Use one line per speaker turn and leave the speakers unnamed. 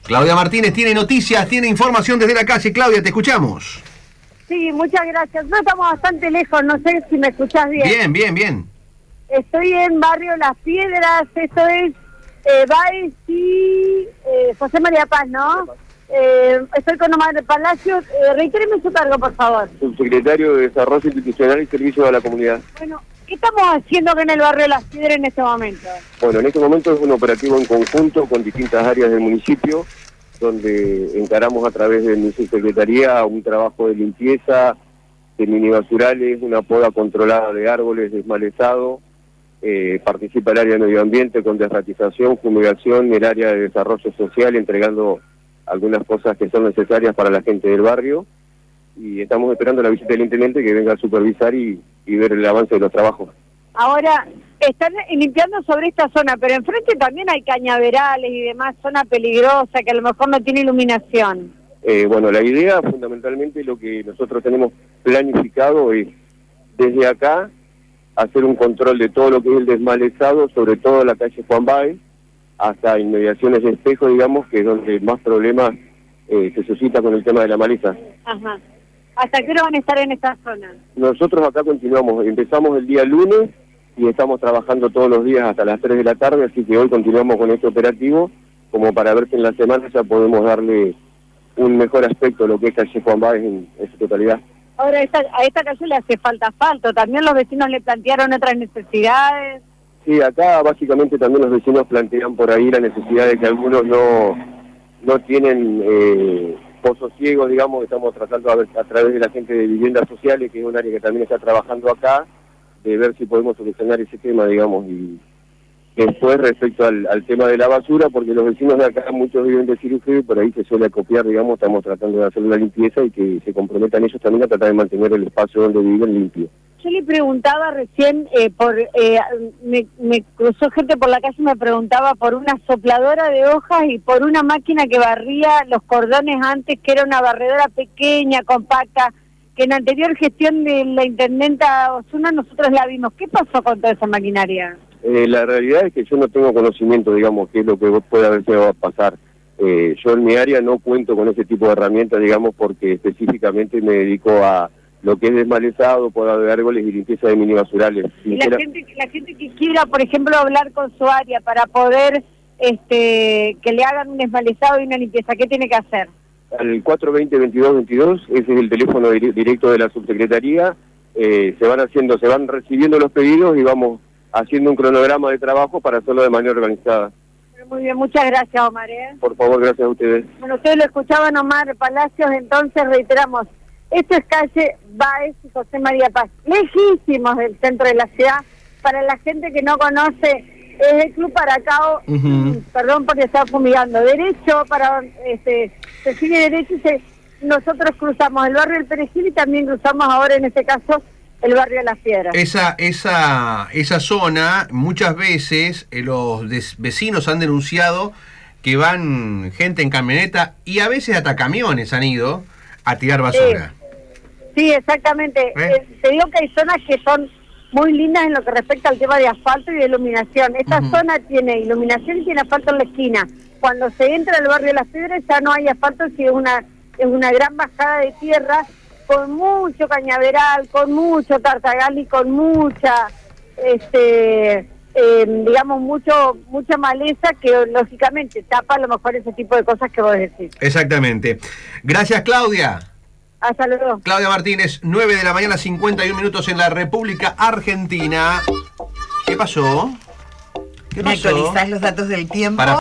Claudia Martínez tiene noticias, tiene información desde la calle. Claudia, te escuchamos.
Sí, muchas gracias. No estamos bastante lejos, no sé si me escuchás bien.
Bien.
Estoy en Barrio Las Piedras, esto es Baez y José María Paz, ¿no? Estoy con Omar Palacios. Reitéreme su cargo, por favor.
Subsecretario de Desarrollo Institucional y Servicio a la Comunidad.
Bueno, ¿qué estamos haciendo acá en el Barrio Las Piedras en este momento?
Bueno, en este momento es un operativo en conjunto con distintas áreas del municipio, donde encaramos a través de mi subsecretaría un trabajo de limpieza, de minibasurales, una poda controlada de árboles, desmalezado, participa el área de medio ambiente con desratización, fumigación, el área de desarrollo social, entregando algunas cosas que son necesarias para la gente del barrio, y estamos esperando la visita del intendente que venga a supervisar y ver el avance de los trabajos.
Ahora, están limpiando sobre esta zona, pero enfrente también hay cañaverales y demás, zona peligrosa que a lo mejor no tiene iluminación.
Bueno, la idea, fundamentalmente, lo que nosotros tenemos planificado es, desde acá, hacer un control de todo lo que es el desmalezado, sobre todo la calle Juan Baez, hasta inmediaciones de Espejo, digamos, que es donde más problemas se suscita con el tema de la maleza.
Ajá. ¿Hasta qué hora van a estar en esta zona?
Nosotros acá continuamos, empezamos el día lunes y estamos trabajando todos los días hasta las 3 de la tarde, así que hoy continuamos con este operativo, como para ver si en la semana ya podemos darle un mejor aspecto a lo que es calle Juan Baez en su totalidad.
Ahora, a esta calle le hace falta asfalto, también los vecinos le plantearon otras necesidades.
Sí, acá básicamente también los vecinos plantean por ahí la necesidad de que algunos no tienen pozos ciegos, digamos, que estamos tratando a través de la gente de viviendas sociales, que es un área que también está trabajando acá, de ver si podemos solucionar ese tema, digamos, y después respecto al tema de la basura, porque los vecinos de acá, muchos viven de cirugía y por ahí se suele acopiar, digamos, estamos tratando de hacer una limpieza y que se comprometan ellos también a tratar de mantener el espacio donde viven limpio.
Yo le preguntaba recién, me cruzó gente por la calle y me preguntaba por una sopladora de hojas y por una máquina que barría los cordones antes, que era una barredora pequeña, compacta, que en la anterior gestión de la intendenta Osuna nosotros la vimos. ¿Qué pasó con toda esa maquinaria?
La realidad es que yo no tengo conocimiento, digamos, qué es lo que puede haber llegado a pasar. Yo en mi área no cuento con ese tipo de herramientas, digamos, porque específicamente me dedico a lo que es desmalezado, poda de árboles y limpieza de minibasurales.
Y la gente que quiera, por ejemplo, hablar con su área para poder que le hagan un desmalezado y una limpieza, ¿qué tiene que hacer?
Al 420-2222, ese es el teléfono directo de la subsecretaría. Se van recibiendo los pedidos y vamos haciendo un cronograma de trabajo para hacerlo de manera organizada.
Muy bien, muchas gracias, Omar.
Por favor, gracias a ustedes.
Bueno, ustedes lo escuchaban, Omar Palacios, entonces reiteramos, esto es calle Baez y José María Paz, lejísimos del centro de la ciudad. Para la gente que no conoce, es el Club Paracao, perdón porque estaba fumigando, derecho, se sigue derecho y nosotros cruzamos el barrio del Perejil y también cruzamos ahora, en este caso, el barrio de Las Piedras.
Esa zona, muchas veces los vecinos han denunciado que van gente en camioneta y a veces hasta camiones han ido a tirar basura.
Sí, exactamente. Te digo que hay zonas que son muy lindas en lo que respecta al tema de asfalto y de iluminación. Esta zona tiene iluminación y tiene asfalto en la esquina. Cuando se entra al barrio de Las Piedras ya no hay asfalto, sino es una gran bajada de tierra con mucho cañaveral, con mucho tartagal y con mucha, digamos, mucha maleza que lógicamente tapa a lo mejor ese tipo de cosas que vos decís.
Exactamente. Gracias, Claudia.
Hasta luego.
Claudia Martínez, 9 de la mañana, 51 minutos en la República Argentina. ¿Qué pasó?
¿Me actualizás los datos del tiempo?